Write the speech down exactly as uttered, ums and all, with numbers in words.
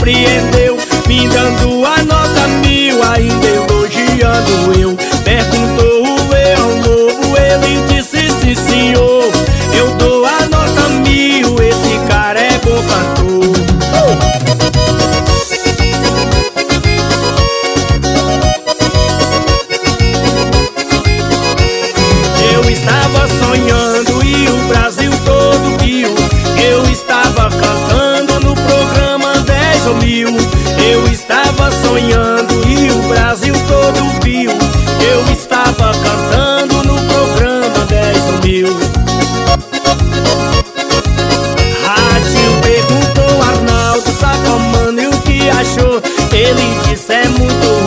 surpreendeu, me dando a nota mil, ainda elogiando eu. Perguntou o eu novo, ele disse sim senhor, eu dou a nota mil, esse cara é bom cantor. Eu estava sonhando e o Brasil todo viu, eu estava cantando no programa dez ou mil. Eu estava sonhando e o Brasil todo viu, eu estava cantando no programa dez ou mil. Rádio perguntou Arnaldo Sacomani o que achou, ele disse é muito